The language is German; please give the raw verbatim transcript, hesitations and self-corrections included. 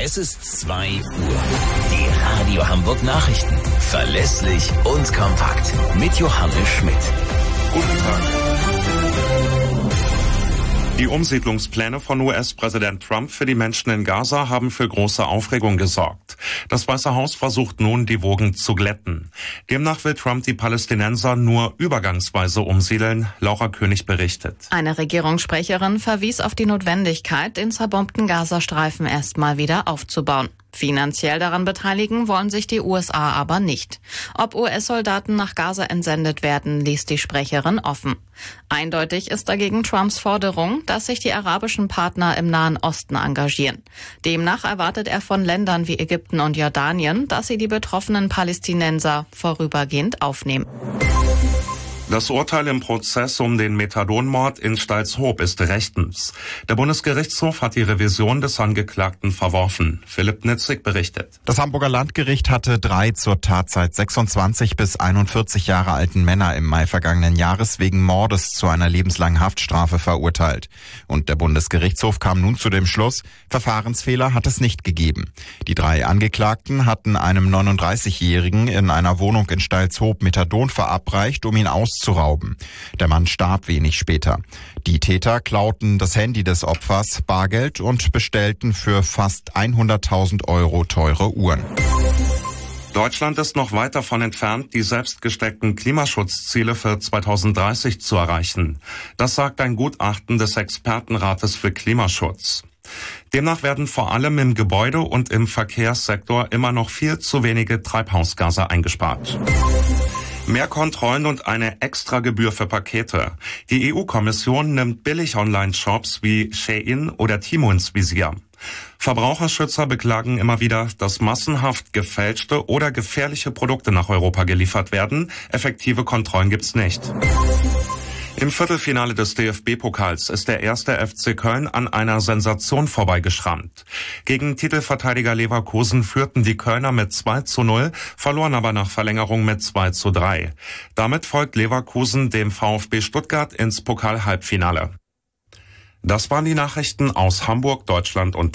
Es ist zwei Uhr. Die Radio Hamburg Nachrichten. Verlässlich und kompakt. Mit Johannes Schmidt. Guten Tag. Die Umsiedlungspläne von U S-Präsident Trump für die Menschen in Gaza haben für große Aufregung gesorgt. Das Weiße Haus versucht nun, die Wogen zu glätten. Demnach will Trump die Palästinenser nur übergangsweise umsiedeln. Laura König berichtet. Eine Regierungssprecherin verwies auf die Notwendigkeit, den zerbombten Gazastreifen erstmal wieder aufzubauen. Finanziell daran beteiligen wollen sich die U S A aber nicht. Ob U S-Soldaten nach Gaza entsendet werden, ließ die Sprecherin offen. Eindeutig ist dagegen Trumps Forderung, dass sich die arabischen Partner im Nahen Osten engagieren. Demnach erwartet er von Ländern wie Ägypten und Jordanien, dass sie die betroffenen Palästinenser vorübergehend aufnehmen. Das Urteil im Prozess um den Methadonmord in Stalzhoop ist rechtens. Der Bundesgerichtshof hat die Revision des Angeklagten verworfen. Philipp Nitzig berichtet. Das Hamburger Landgericht hatte drei zur Tatzeit sechsundzwanzig bis einundvierzig Jahre alten Männer im Mai vergangenen Jahres wegen Mordes zu einer lebenslangen Haftstrafe verurteilt. Und der Bundesgerichtshof kam nun zu dem Schluss, Verfahrensfehler hat es nicht gegeben. Die drei Angeklagten hatten einem neununddreißigjährigen in einer Wohnung in Stalzhoop Methadon verabreicht, um ihn auszurauben. zu rauben. Der Mann starb wenig später. Die Täter klauten das Handy des Opfers, Bargeld und bestellten für fast hunderttausend Euro teure Uhren. Deutschland ist noch weit davon entfernt, die selbst gesteckten Klimaschutzziele für zweitausenddreißig zu erreichen. Das sagt ein Gutachten des Expertenrates für Klimaschutz. Demnach werden vor allem im Gebäude- und im Verkehrssektor immer noch viel zu wenige Treibhausgase eingespart. Mehr Kontrollen und eine Extragebühr für Pakete. Die E U-Kommission nimmt Billig-Online-Shops wie Shein oder Temu ins Visier. Verbraucherschützer beklagen immer wieder, dass massenhaft gefälschte oder gefährliche Produkte nach Europa geliefert werden. Effektive Kontrollen gibt's nicht. Im Viertelfinale des D F B-Pokals ist der erste F C Köln an einer Sensation vorbeigeschrammt. Gegen Titelverteidiger Leverkusen führten die Kölner mit zwei zu null, verloren aber nach Verlängerung mit zwei zu drei. Damit folgt Leverkusen dem VfB Stuttgart ins Pokal-Halbfinale. Das waren die Nachrichten aus Hamburg, Deutschland und